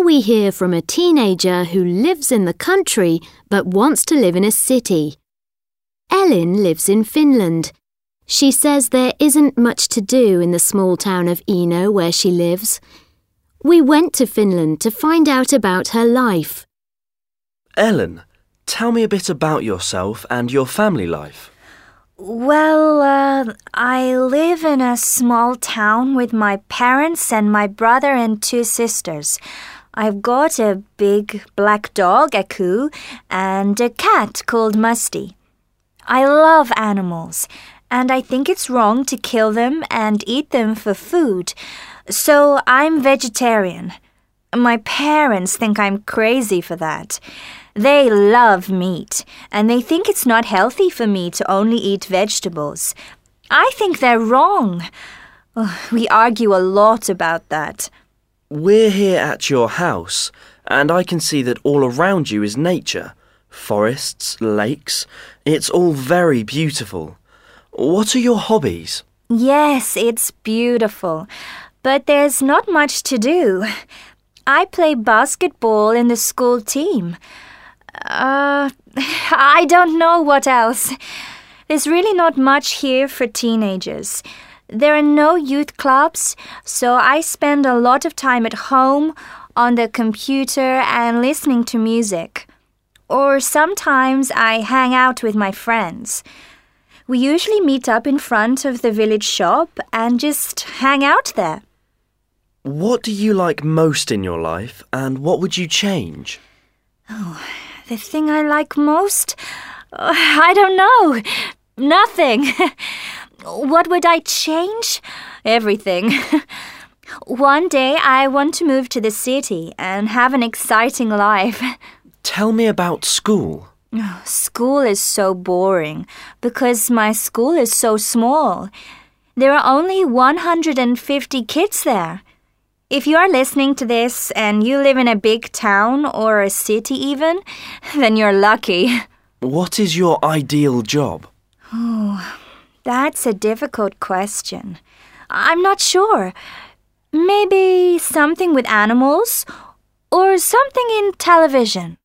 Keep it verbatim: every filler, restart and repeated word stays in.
we hear from a teenager who lives in the country but wants to live in a city. Ellen lives in Finland. She says there isn't much to do in the small town of Eno where she lives. We went to Finland to find out about her life. Ellen, tell me a bit about yourself and your family life. Well, uh, I live in a small town with my parents and my brother and two sisters. I've got a big black dog, Aku, and a cat called Musty. I love animals, and I think it's wrong to kill them and eat them for food, so I'm vegetarian. My parents think I'm crazy for that. They love meat, and they think it's not healthy for me to only eat vegetables. I think they're wrong. We argue a lot about that. We're here at your house, and I can see that all around you is nature. Forests, lakes, it's all very beautiful. What are your hobbies? Yes, it's beautiful, but there's not much to do. I play basketball in the school team. Uh, I don't know what else. There's really not much here for teenagers. There are no youth clubs, so I spend a lot of time at home, on the computer, and listening to music. Or sometimes I hang out with my friends. We usually meet up in front of the village shop and just hang out there. What do you like most in your life, and what would you change? Oh, the thing I like most? Uh, I don't know. Nothing. What would I change? Everything. One day I want to move to the city and have an exciting life. Tell me about school. School is so boring because my school is so small. There are only one hundred fifty kids there. If you are listening to this and you live in a big town or a city even, then you're lucky. What is your ideal job? Oh, that's a difficult question. I'm not sure. Maybe something with animals or something in television.